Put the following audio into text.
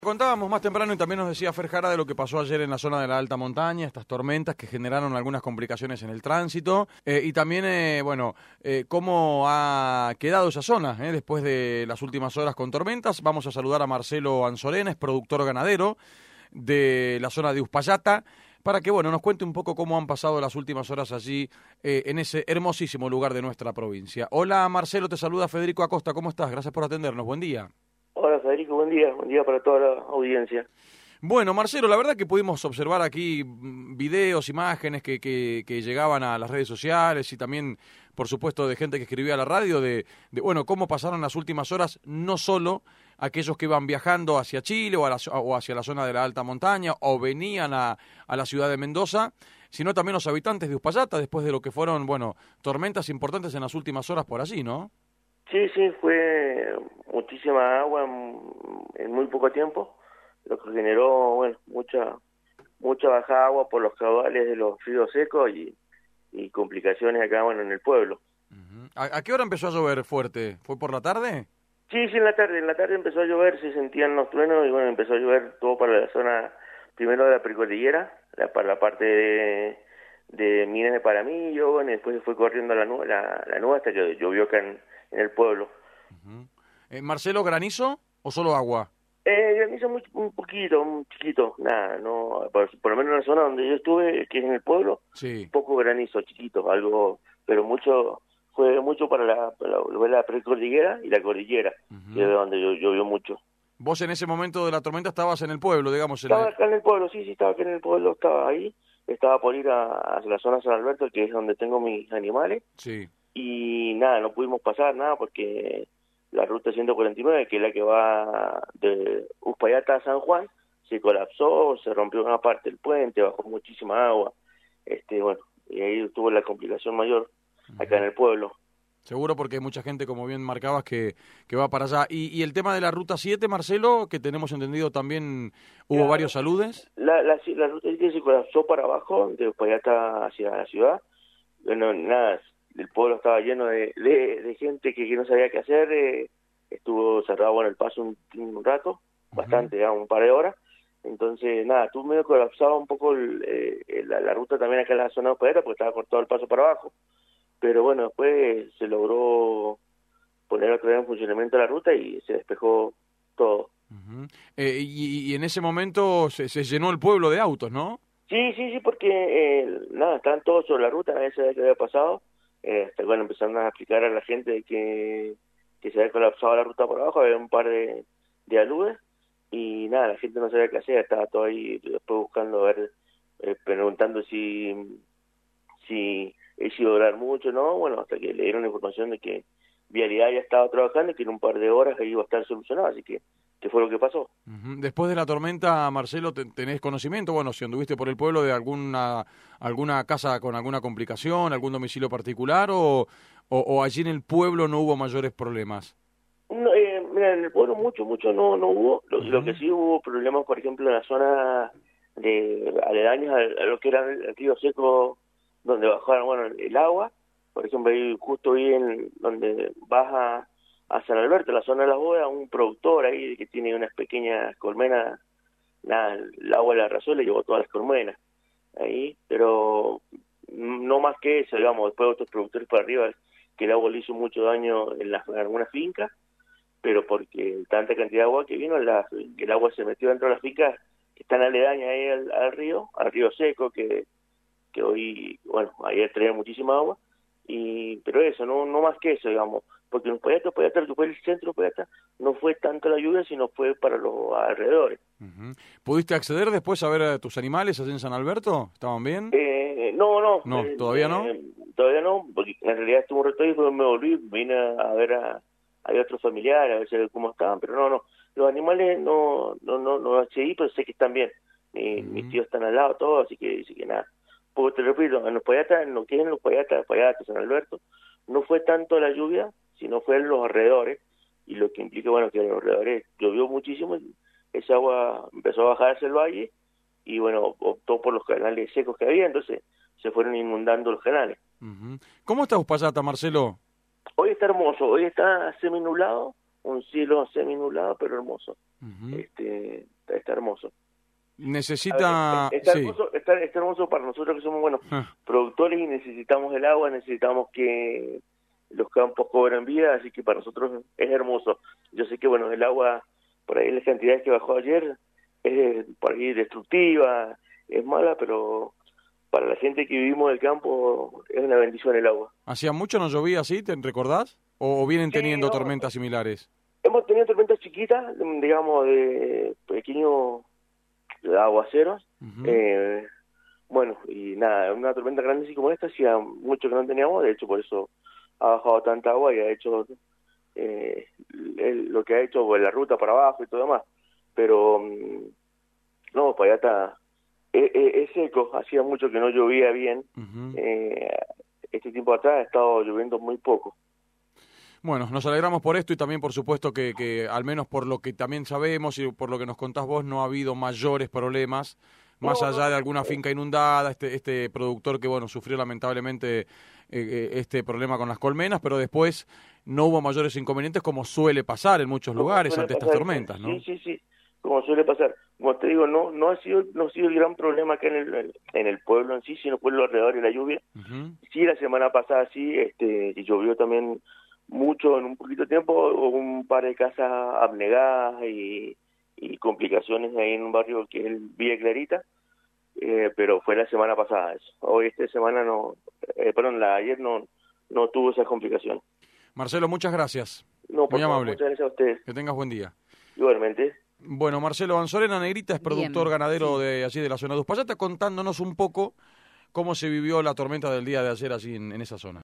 Contábamos más temprano y también nos decía Fer Jara de lo que pasó ayer en la zona de la alta montaña, estas tormentas que generaron algunas complicaciones en el tránsito y también, cómo ha quedado esa zona después de las últimas horas con tormentas. Vamos a saludar a Marcelo Anzorena, es productor ganadero de la zona de Uspallata, para que nos cuente un poco cómo han pasado las últimas horas allí en ese hermosísimo lugar de nuestra provincia. Hola Marcelo, te saluda Federico Acosta, ¿cómo estás? Gracias por atendernos, buen día. Hola Federico, buen día para toda la audiencia. Bueno, Marcelo, la verdad que pudimos observar aquí videos, imágenes que llegaban a las redes sociales y también, por supuesto, de gente que escribía a la radio de cómo pasaron las últimas horas, no solo aquellos que iban viajando hacia Chile o hacia la zona de la alta montaña o venían a la ciudad de Mendoza, sino también los habitantes de Uspallata después de lo que fueron, tormentas importantes en las últimas horas por allí, ¿no? Sí, fue muchísima agua en muy poco tiempo, lo que generó, mucha bajada de agua por los caudales de los ríos secos y complicaciones acá, en el pueblo. Uh-huh. ¿A qué hora empezó a llover fuerte? ¿Fue por la tarde? Sí, en la tarde empezó a llover, se sentían los truenos y empezó a llover todo para la zona, primero de la precordillera, para la parte de Minas de Paramillo, y después se fue corriendo la nube hasta que llovió acá en el pueblo. Uh-huh. ¿Marcelo, granizo o solo agua? Granizo un poquito, un chiquito, nada, no, por lo menos en la zona donde yo estuve, que es en el pueblo, sí. Poco granizo, chiquito, algo, pero fue mucho para la precordillera y la cordillera, uh-huh, que es donde llovió mucho. ¿Vos en ese momento de la tormenta estabas en el pueblo, digamos? Estaba acá en el pueblo, sí, estaba acá en el pueblo, estaba ahí, estaba por ir a la zona San Alberto, que es donde tengo mis animales. Sí. Y nada, no pudimos pasar nada porque la ruta 149, que es la que va de Uspallata a San Juan, se colapsó, se rompió una parte del puente, bajó muchísima agua, y ahí tuvo la complicación mayor acá, uh-huh, en el pueblo. Seguro porque hay mucha gente, como bien marcabas, que va para allá. ¿Y el tema de la Ruta 7, Marcelo, que tenemos entendido también hubo varios saludes? La Ruta 7 se colapsó para abajo, de Uspallata hacia la ciudad. Nada, el pueblo estaba lleno de gente que no sabía qué hacer, estuvo cerrado el paso un rato, uh-huh, bastante, un par de horas. Entonces, nada, estuvo medio colapsado un poco la ruta también acá en la zona de Uspallata porque estaba cortado el paso para abajo. Pero después se logró poner otra vez en funcionamiento la ruta y se despejó todo. Uh-huh. Y en ese momento se llenó el pueblo de autos, ¿no? Sí, porque estaban todos sobre la ruta, nadie sabía qué había pasado. Empezaron a explicar a la gente de que se había colapsado la ruta por abajo, había un par de aludes y nada, la gente no sabía qué hacer, estaba todo ahí después buscando, preguntando si iba a durar mucho, ¿no? Hasta que le dieron la información de que Vialidad ya estaba trabajando y que en un par de horas iba a estar solucionado, así que fue lo que pasó. Uh-huh. Después de la tormenta, Marcelo, ¿tenés conocimiento? Si anduviste por el pueblo, de alguna casa con alguna complicación, algún domicilio particular, o allí en el pueblo no hubo mayores problemas. No, mira, en el pueblo mucho no hubo. Lo que sí hubo problemas, por ejemplo, en la zona de aledañas a lo que era el río seco, donde bajaron el agua. Por ejemplo, ahí justo donde vas a San Alberto, la zona de las bodas, un productor ahí que tiene unas pequeñas colmenas, el agua le arrasó y le llevó todas las colmenas ahí, pero no más que eso, después otros productores para arriba, que el agua le hizo mucho daño en algunas fincas, pero porque tanta cantidad de agua que vino, que el agua se metió dentro de las fincas que están aledañas ahí al río seco, que hoy, ayer traía muchísima agua, pero eso, no más que eso, porque en Uspallata, que fue el centro de Uspallata, no fue tanto la lluvia, sino fue para los alrededores. Uh-huh. ¿Pudiste acceder después a ver a tus animales allí en San Alberto? ¿Estaban bien? No. No, ¿todavía no? Todavía no, porque en realidad estuve un rato y después me volví, vine a ver a otros familiares, a ver cómo estaban, pero no. Los animales no accedí, pero sé que están bien. Uh-huh. Mis tíos están al lado, todos, así que nada. Porque te repito, en Uspallata, en lo que es en Uspallata, San Alberto, no fue tanto la lluvia, sino fue en los alrededores, y lo que implica, que en los alrededores llovió muchísimo, y esa agua empezó a bajar hacia el valle, y optó por los canales secos que había, entonces se fueron inundando los canales. Uh-huh. ¿Cómo está Uspallata, Marcelo? Hoy está hermoso, hoy está semi-nublado, un cielo semi-nublado, pero hermoso. Ujú. Está hermoso. Necesita... A ver, está sí. hermoso, está hermoso para nosotros que somos buenos Ah, productores y necesitamos el agua, necesitamos que los campos cobren vida, así que para nosotros es hermoso. Yo sé que, bueno, el agua, por ahí las cantidades que bajó ayer, es por ahí destructiva, es mala, pero para la gente que vivimos del campo es una bendición el agua. ¿hacía mucho no llovía así, te recordás? ¿O vienen Sí, teniendo no, tormentas similares? hemos tenido tormentas chiquitas, digamos, de pequeños aguaceros. Ujú. Bueno, y nada, una tormenta grande así como esta, hacía mucho que no teníamos, de hecho por eso ha bajado tanta agua y ha hecho lo que ha hecho pues, la ruta para abajo y todo demás. Pero no, para allá está, es seco, hacía mucho que no llovía bien. Ujú. Este tiempo atrás ha estado lloviendo muy poco. Bueno, nos alegramos por esto y también por supuesto que al menos por lo que también sabemos y por lo que nos contás vos no ha habido mayores problemas, más No, no, allá de no. alguna finca inundada, este productor que bueno sufrió lamentablemente este problema con las colmenas, pero después no hubo mayores inconvenientes como suele pasar en muchos Como lugares suele ante estas pasar, tormentas, ¿no? sí, como suele pasar. Como te digo, no ha sido el gran problema acá en el pueblo en sí, sino fue lo alrededor de la lluvia. Ujú. Sí, la semana pasada sí, y llovió también mucho en un poquito de tiempo, hubo un par de casas abnegadas y complicaciones ahí en un barrio que es el Villa Clarita, pero fue la semana pasada eso. Hoy esta semana ayer no tuvo esas complicaciones. Marcelo, muchas gracias. No, Muy por favor, amable. muchas gracias a ustedes. Que tengas buen día. Igualmente. Bueno, Marcelo Banzorena Negrita es productor Bien, ganadero sí. de allí de la zona de Uspallata, contándonos un poco cómo se vivió la tormenta del día de ayer allí en esa zona.